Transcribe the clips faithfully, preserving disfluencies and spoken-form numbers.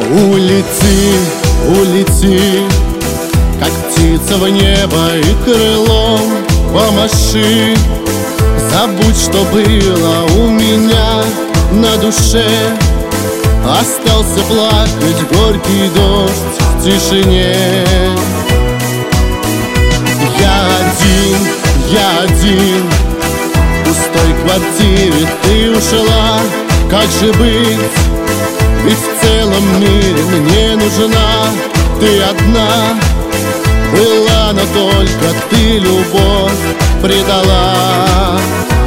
Улети, улети, как птица в небо, и крылом помаши. Забудь, что было у меня на душе. Остался плакать горький дождь в тишине. Я один, я один, в пустой квартире ты ушла. Как же быть? Ведь в целом мире мне нужна ты одна. Была, но только ты любовь предала.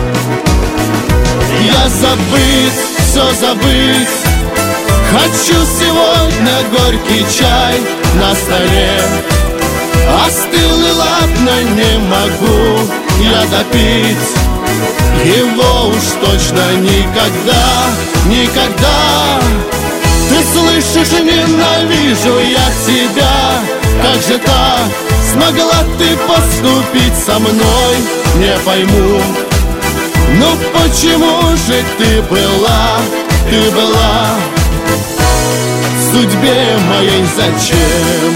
Я забыть, все забыть хочу сегодня, горький чай на столе. Остыл и ладно, не могу я допить его уж точно никогда, никогда. Ты слышишь, ненавижу я тебя. Как же так смогла ты поступить со мной, не пойму. Ну почему же ты была, ты была в судьбе моей зачем?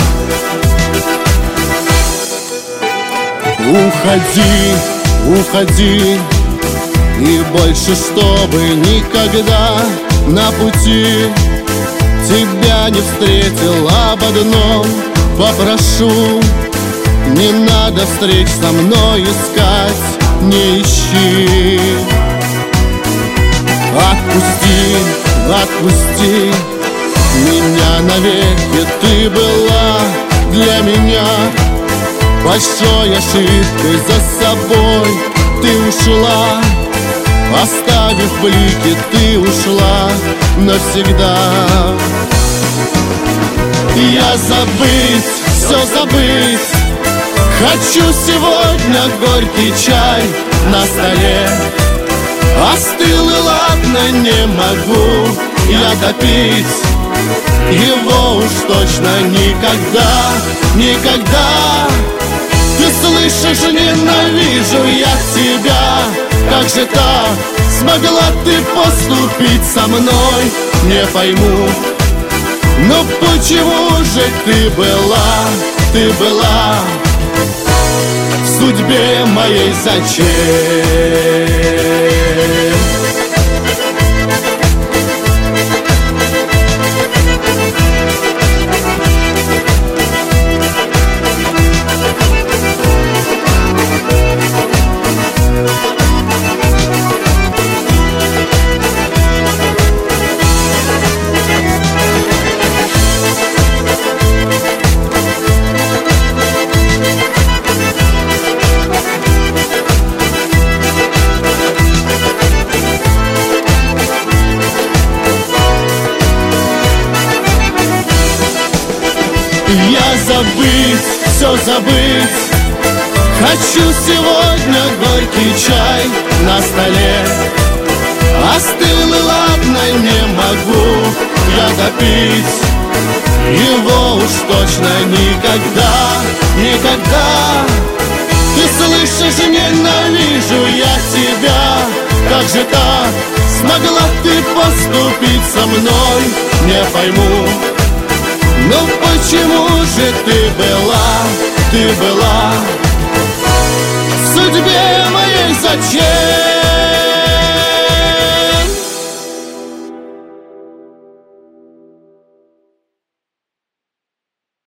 Уходи, уходи, и больше чтобы никогда на пути тебя не встретил. Об одном попрошу: не надо встреч со мной искать, не ищи. Отпусти, отпусти меня навеки. Ты была для меня большой ошибкой, за собой ты ушла. Оставив блики, ты ушла навсегда. Я забыть, все забыть хочу сегодня, горький чай на столе. Остыл и ладно, не могу я допить его уж точно никогда, никогда. Ты слышишь, ненавижу я тебя. Как же так смогла ты поступить со мной, не пойму. Но почему же ты была, ты была в судьбе моей зачем? Я забыть, все забыть хочу сегодня, горький чай на столе. Остыл и ладно, не могу я допить его уж точно никогда, никогда. Ты слышишь, ненавижу я тебя. Как же так смогла ты поступить со мной, не пойму. Ну почему же ты была, ты была в судьбе моей зачем?